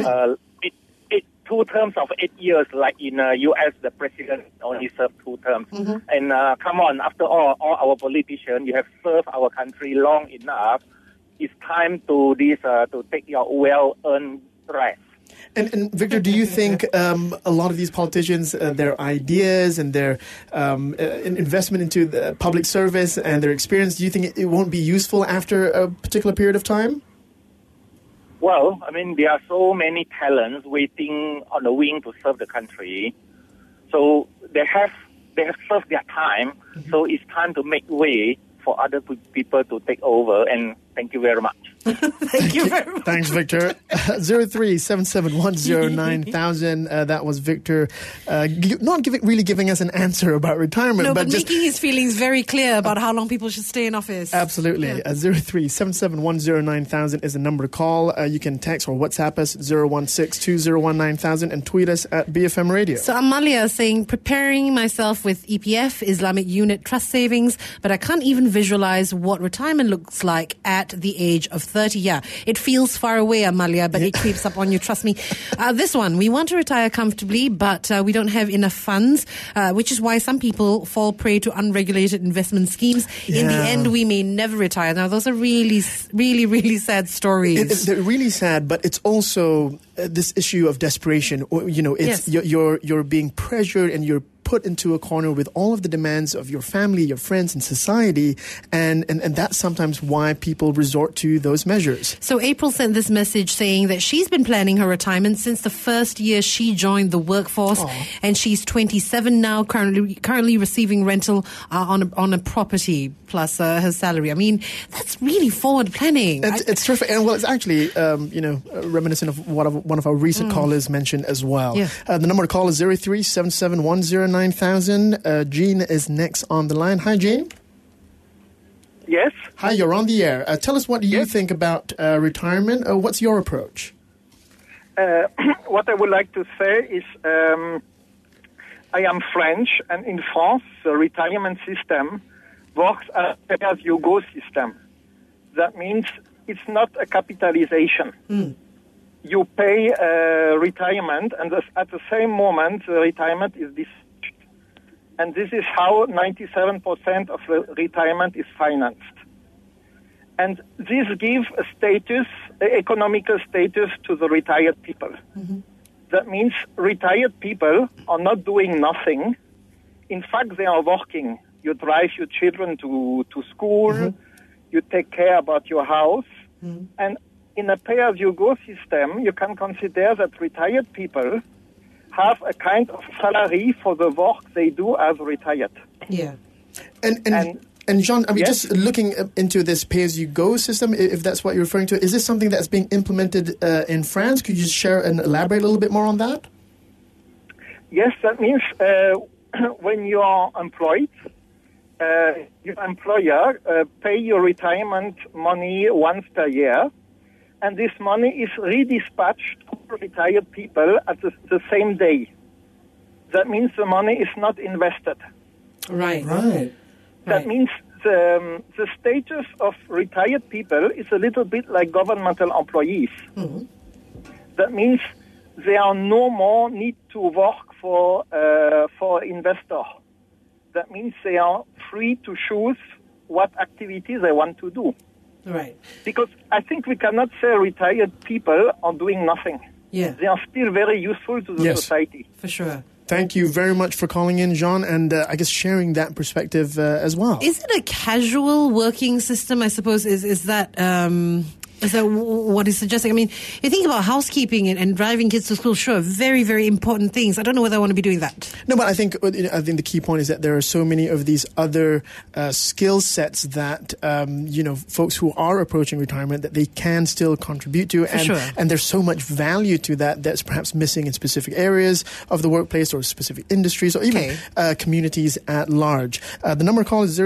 2 terms of 8 years, like in U.S., the president only served 2 terms. Mm-hmm. And come on, after all our politicians, you have served our country long enough. It's time to take your well-earned rest. And Victor, do you think a lot of these politicians, their ideas and their investment into the public service and their experience, do you think it won't be useful after a particular period of time? Well, I mean, there are so many talents waiting on the wing to serve the country. So they have served their time. Mm-hmm. So it's time to make way for other people to take over. And thank you very much. Thank you very much. Thanks, Victor. 03-7710-9000. That was Victor not really giving us an answer about retirement. No, but just making his feelings very clear about how long people should stay in office. Absolutely. Yeah. 03-7710-9000 is the number to call. You can text or WhatsApp us 016-201-9000 and tweet us at BFM Radio. So Amalia is saying, preparing myself with EPF, Islamic Unit Trust Savings, but I can't even visualize what retirement looks like at the age of 30. Yeah, it feels far away, Amalia, but it creeps up on you, trust me. This one, we want to retire comfortably, but we don't have enough funds, which is why some people fall prey to unregulated investment schemes. In the end, we may never retire. Now, those are really, really, really sad stories. They're really sad, but it's also this issue of desperation. You know, it's you're being pressured and you're put into a corner with all of the demands of your family, your friends, and society, and that's sometimes why people resort to those measures. So April sent this message saying that she's been planning her retirement since the first year she joined the workforce, and she's 27 now, currently receiving rental on a property plus her salary. I mean, that's really forward planning. It's terrific, and well, it's actually reminiscent of what one of our recent callers mentioned as well. Yeah. The number to call is 03-7710-9000. Jean is next on the line. Hi, Jean. Yes. Hi, you're on the air. Tell us, what do you think about retirement? What's your approach? What I would like to say is I am French, and in France, the retirement system works as a pay-as-you-go system. That means it's not a capitalization. You pay retirement, and at the same moment, the retirement is discharged. And this is how 97% of the retirement is financed. And this gives a status, economical status to the retired people. Mm-hmm. That means retired people are not doing nothing. In fact, they are working. You drive your children to school, you take care about your house, and in a pay-as-you-go system, you can consider that retired people have a kind of salary for the work they do as retired. Yeah. And Jean, I mean, just looking into this pay-as-you-go system, if that's what you're referring to, is this something that's being implemented in France? Could you just share and elaborate a little bit more on that? Yes, that means when you are employed, your employer pay your retirement money once per year, and this money is redispatched to retired people at the same day. That means the money is not invested. Right. That means the status of retired people is a little bit like governmental employees. Mm-hmm. That means there are no more need to work for investor. That means they are free to choose what activities they want to do. Right. Because I think we cannot say retired people are doing nothing. Yeah. They are still very useful to the society. For sure. Thank you very much for calling in, Jean, and I guess sharing that perspective as well. Is it a casual working system, I suppose? Is that what he's suggesting? I mean, you think about housekeeping and driving kids to school, sure, very, very important things. I don't know whether I want to be doing that. No, but I think the key point is that there are so many of these other skill sets that, folks who are approaching retirement that they can still contribute to. And there's so much value to that that's perhaps missing in specific areas of the workplace or specific industries or even communities at large. The number to call is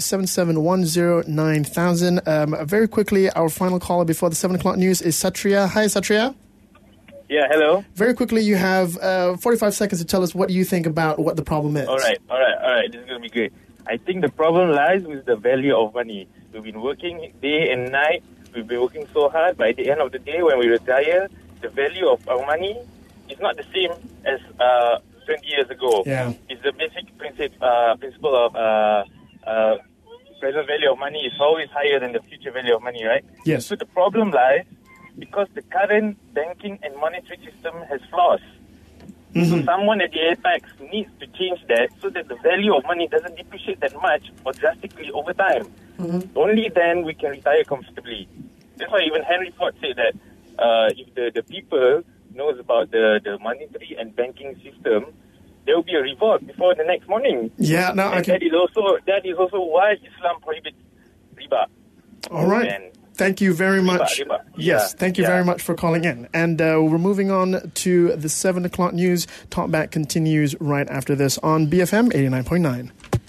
03-7710-9000. Very quickly, our final caller before the 7 o'clock news is Satria. Hi, Satria. Yeah, hello. Very quickly, you have 45 seconds to tell us what you think about what the problem is. All right. This is going to be great. I think the problem lies with the value of money. We've been working day and night. We've been working so hard. By the end of the day, when we retire, the value of our money is not the same as 20 years ago. Yeah. It's the basic principle of present value of money is always higher than the future value of money, right? Yes. So the problem lies because the current banking and monetary system has flaws. So someone at the apex needs to change that so that the value of money doesn't depreciate that much or drastically over time. Only then we can retire comfortably. That's why even Henry Ford said that if the people knows about the monetary and banking system, there will be a revolt before the next morning. Yeah, no, and that is also why Islam prohibits riba. All right. And thank you very much. Riba. Yes, thank you very much for calling in. And we're moving on to the 7 o'clock news. Talkback continues right after this on BFM 89.9.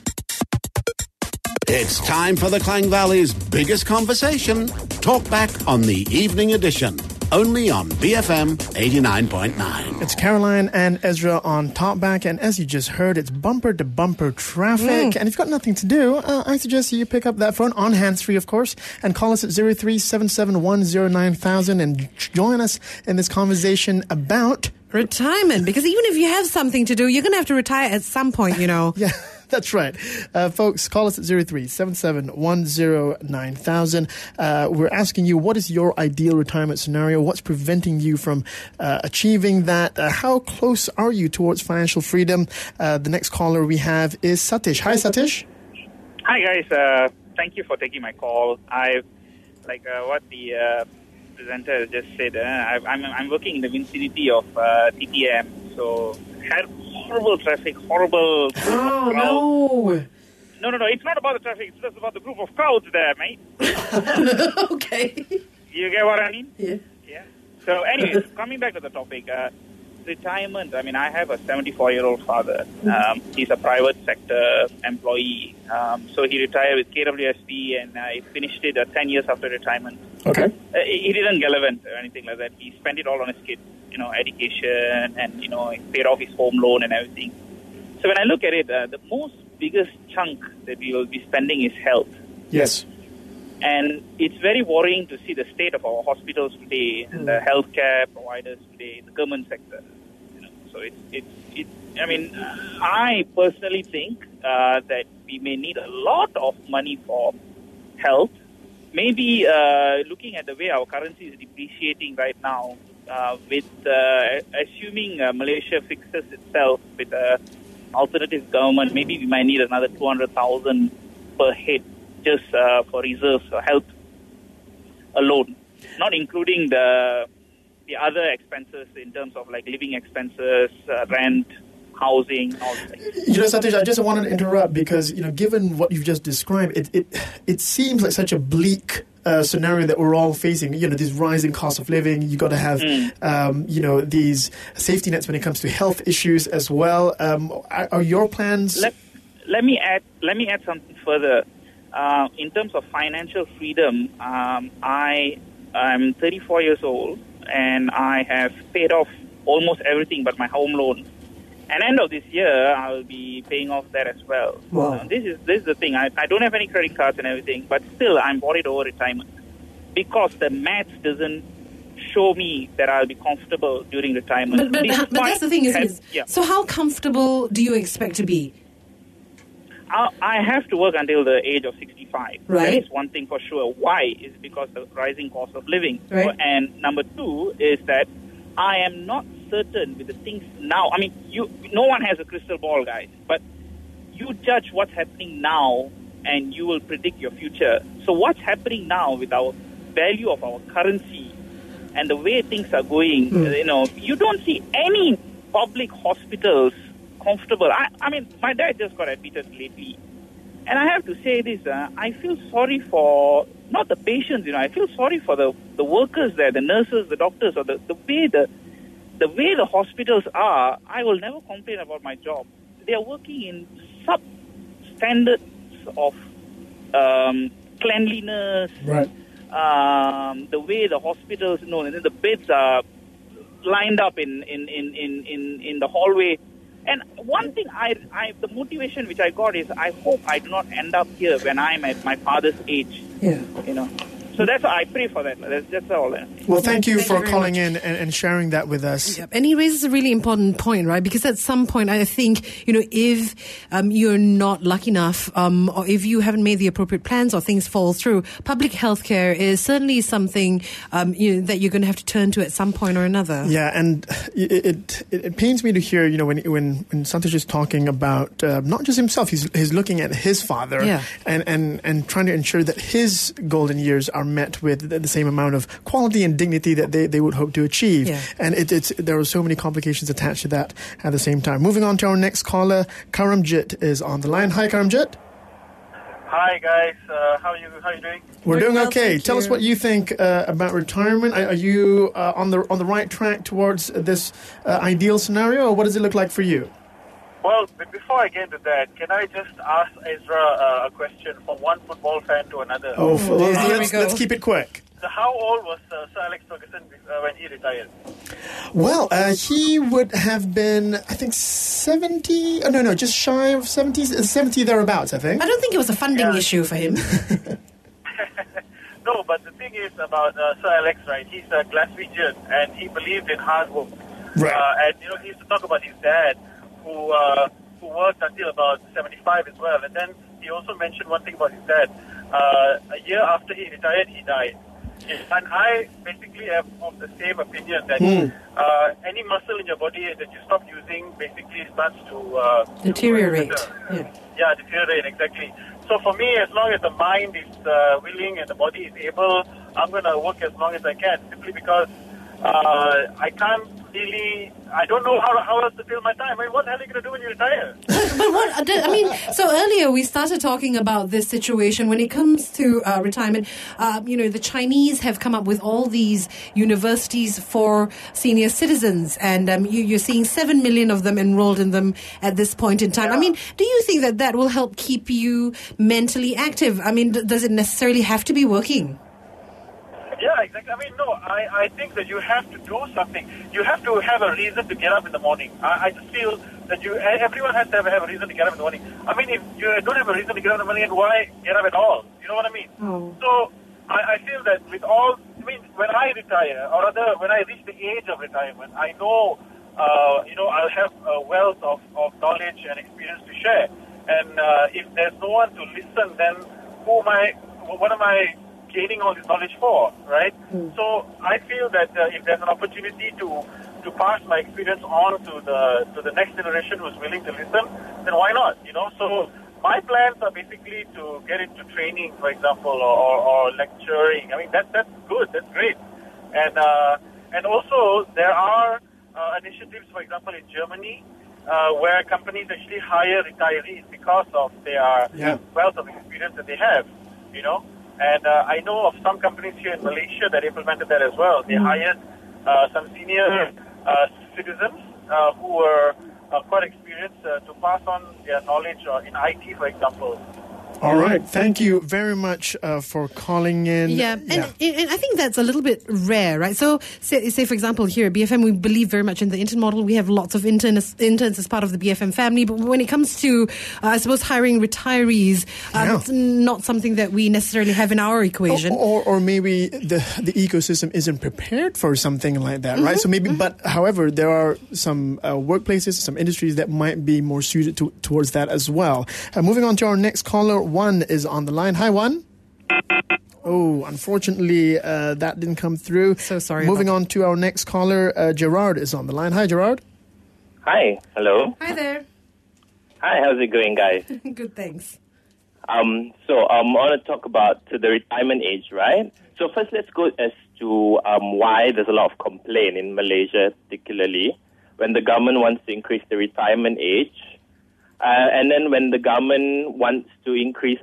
It's time for the Klang Valley's biggest conversation. Talkback on the evening edition. Only on BFM 89.9. It's Caroline and Ezra on Talkback, and as you just heard, it's bumper-to-bumper traffic. And if you've got nothing to do, I suggest you pick up that phone, on hands-free, of course, and call us at 03-7710-9000 and join us in this conversation about retirement. Because even if you have something to do, you're going to have to retire at some point, you know. Yeah. That's right. Folks, call us at 03-7710-9000. We're asking you, what is your ideal retirement scenario? What's preventing you from achieving that? How close are you towards financial freedom? The next caller we have is Satish. Hi, Satish. Hi, guys. Thank you for taking my call. What the presenter just said, I'm working in the vicinity of TTM, so horrible traffic, horrible crowd. No, it's not about the traffic, it's just about the group of crowds there, mate. Okay. You get what I mean? Yeah. So anyways, coming back to the topic, retirement, I mean, I have a 74-year-old father. He's a private sector employee. So he retired with KWSP and he finished it 10 years after retirement. Okay. He didn't gallivant or anything like that. He spent it all on his kids, education and, he paid off his home loan and everything. So when I look at it, the biggest chunk that we will be spending is health. Yes. And it's very worrying to see the state of our hospitals today, and the healthcare providers today, the government sector. So I personally think that we may need a lot of money for health. Maybe looking at the way our currency is depreciating right now, with assuming Malaysia fixes itself with an alternative government, maybe we might need another 200,000 per head just for reserves for health alone, not including the other expenses in terms of like living expenses, rent, housing, all that. Satish, I just wanted to interrupt because, given what you've just described, it seems like such a bleak scenario that we're all facing. This rising cost of living. You got to have, these safety nets when it comes to health issues as well. Are your plans? Let me add something further. In terms of financial freedom, I'm 34 years old and I have paid off almost everything but my home loan. And end of this year, I'll be paying off that as well. Wow. This is the thing. I don't have any credit cards and everything, but still I'm worried over retirement because the maths doesn't show me that I'll be comfortable during retirement. But that's the thing, isn't it? Yeah. So how comfortable do you expect to be? I have to work until the age of 65. Right. That is one thing for sure. Why? Is because of the rising cost of living. Right. And number two is that I am not certain with the things now. I mean, no one has a crystal ball, guys. But you judge what's happening now and you will predict your future. So what's happening now with our value of our currency and the way things are going, you don't see any public hospitals comfortable. I mean, my dad just got admitted lately. And I have to say this, I feel sorry for, not the patients, I feel sorry for the workers there, the nurses, the doctors, or the way the hospitals are. I will never complain about my job. They are working in substandards of cleanliness, right. The way the hospitals, the beds are lined up in the hallway. And one thing, the motivation which I got is I hope I do not end up here when I'm at my father's age. Yeah. So that's why I pray for that. That's all. Well, thank you for calling in and sharing that with us. Yep. And he raises a really important point, right? Because at some point, I think, if you're not lucky enough, or if you haven't made the appropriate plans or things fall through, public healthcare is certainly something that you're going to have to turn to at some point or another. Yeah, and it pains me to hear, when Santosh is talking about not just himself, he's looking at his father and trying to ensure that his golden years are met with the same amount of quality and dignity that they would hope to achieve. Yeah. And there are so many complications attached to that at the same time. Moving on to our next caller, Karamjit is on the line. Hi, Karamjit. Hi, guys. How are you doing? We're doing okay. Tell us what you think about retirement. Are you on the right track towards this ideal scenario, or what does it look like for you? Well, before I get into that, can I just ask Ezra a question from one football fan to another? Let's keep it quick. So how old was Sir Alex Ferguson when he retired? Well, he would have been, I think, 70... Oh, no, just shy of 70, 70 thereabouts, I think. I don't think it was a funding issue for him. No, but the thing is about Sir Alex, right? He's a Glaswegian, and he believed in hard work. Right. And, he used to talk about his dad, who worked until about 75 as well. And then he also mentioned one thing about his dad. A year after he retired, he died. And I basically am of the same opinion that any muscle in your body that you stop using basically starts to deteriorate. Yeah, deteriorate, exactly. So for me, as long as the mind is willing and the body is able, I'm going to work as long as I can, simply because I can't really, I don't know how else to fill my time. I mean, what the hell are you going to do when you retire? So earlier we started talking about this situation when it comes to retirement. The Chinese have come up with all these universities for senior citizens, and you're seeing 7 million of them enrolled in them at this point in time. Yeah. I mean, do you think that will help keep you mentally active? I mean, does it necessarily have to be working? Yeah, exactly. I mean, no, I think that you have to do something. You have to have a reason to get up in the morning. I just feel that everyone has to have a reason to get up in the morning. I mean, if you don't have a reason to get up in the morning, why get up at all? You know what I mean? Oh. So I feel that when I retire, or rather when I reach the age of retirement, I know, I'll have a wealth of knowledge and experience to share. And if there's no one to listen, then what am I gaining all this knowledge for, right? So I feel that if there's an opportunity to pass my experience on to the next generation who's willing to listen, then why not? So my plans are basically to get into training, for example, or lecturing. I mean, that's good, that's great. And also there are initiatives, for example, in Germany, where companies actually hire retirees because of their wealth of experience that they have, And I know of some companies here in Malaysia that implemented that as well. They hired some senior citizens who were quite experienced to pass on their knowledge in IT, for example. All right. Thank you very much for calling in. Yeah. And I think that's a little bit rare, right? So, say for example, here at BFM, we believe very much in the intern model. We have lots of interns as part of the BFM family. But when it comes to, I suppose, hiring retirees, it's not something that we necessarily have in our equation. Or maybe the ecosystem isn't prepared for something like that, right? So maybe, but however, there are some workplaces, some industries that might be more suited towards that as well. Moving on to our next caller. One is on the line. Hi, One. Oh, unfortunately, that didn't come through. So sorry. Moving on to our next caller, Gerard is on the line. Hi, Gerard. Hi. Hello. Hi there. Hi, how's it going, guys? Good, thanks. I want to talk about the retirement age, right? So first, let's go as to why there's a lot of complaint in Malaysia, particularly when the government wants to increase the retirement age. And then when the government wants to increase,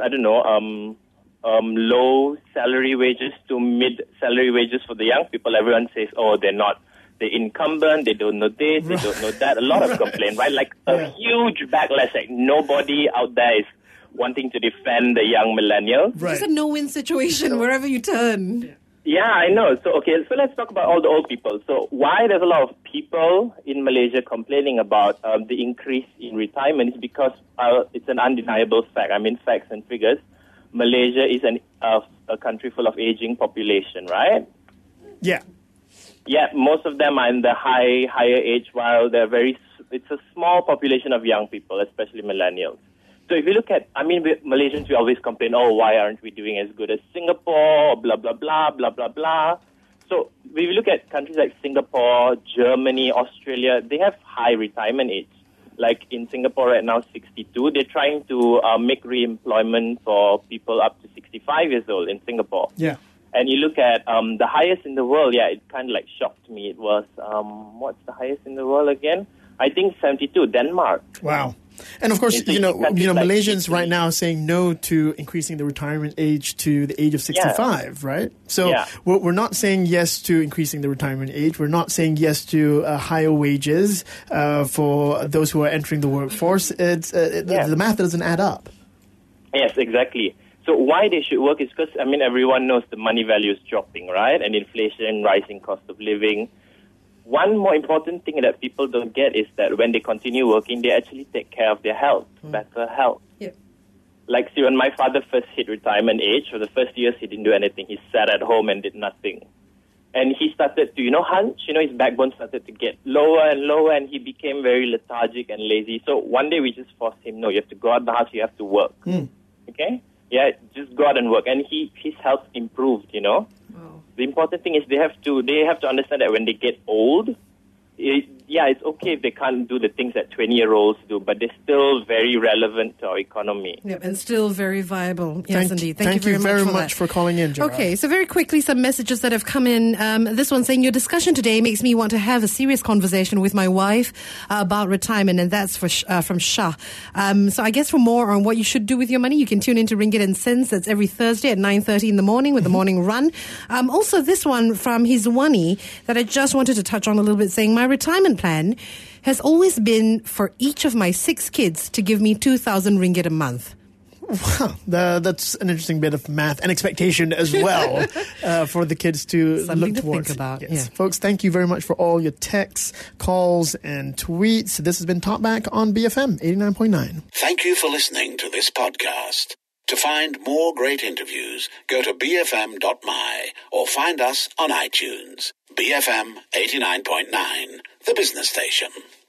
low salary wages to mid-salary wages for the young people, everyone says, oh, they're not the incumbent, they don't know this, they don't know that. A lot of complaint, right? Like a huge backlash. Like nobody out there is wanting to defend the young millennial. Right. It's a no-win situation wherever you turn. Yeah, I know. So let's talk about all the old people. So why there's a lot of people in Malaysia complaining about the increase in retirement is because it's an undeniable fact. I mean, facts and figures. Malaysia is a country full of aging population, right? Yeah. Yeah, most of them are in the higher age, while it's a small population of young people, especially millennials. So if you look at, Malaysians, we always complain, oh, why aren't we doing as good as Singapore, blah, blah, blah, blah, blah, blah. So if you look at countries like Singapore, Germany, Australia, they have high retirement age. Like in Singapore right now, 62. They're trying to make re-employment for people up to 65 years old in Singapore. Yeah. And you look at the highest in the world, it kind of like shocked me. It was, what's the highest in the world again? I think 72, Denmark. Wow. And of course, Malaysians right now are saying no to increasing the retirement age to the age of 65, right? So we're not saying yes to increasing the retirement age. We're not saying yes to higher wages for those who are entering the workforce. The math doesn't add up. Yes, exactly. So why they should work is because, everyone knows the money value is dropping, right? And inflation, rising cost of living. One more important thing that people don't get is that when they continue working, they actually take care of their health, better health. Yeah. Like, see, when my father first hit retirement age, for the first years, he didn't do anything. He sat at home and did nothing. And he started to, hunch, his backbone started to get lower and lower, and he became very lethargic and lazy. So one day we just forced him, no, you have to go out the house, you have to work. Okay? Yeah, just go out and work. And his health improved, Wow. The important thing is they have to understand that when they get old, it's okay if they can't do the things that 20-year-olds do, but they're still very relevant to our economy. Yep, and still very viable. Yes, indeed. Thank you very much for calling in, Gerard. Okay, so very quickly, some messages that have come in. This one saying, your discussion today makes me want to have a serious conversation with my wife about retirement, and that's from Shah. So I guess for more on what you should do with your money, you can tune into Ringgit and Cents. That's every Thursday at 9:30 in the morning with the morning run. Also, this one from Hizwani that I just wanted to touch on a little bit, saying, my retirement plan has always been for each of my 6 kids to give me 2,000 ringgit a month. Wow, that's an interesting bit of math and expectation as well for the kids to Something look to towards. think about. Yes. Yeah. Folks, thank you very much for all your texts, calls, and tweets. This has been Talkback on BFM 89.9. Thank you for listening to this podcast. To find more great interviews, go to bfm.my or find us on iTunes. BFM 89.9, the business station.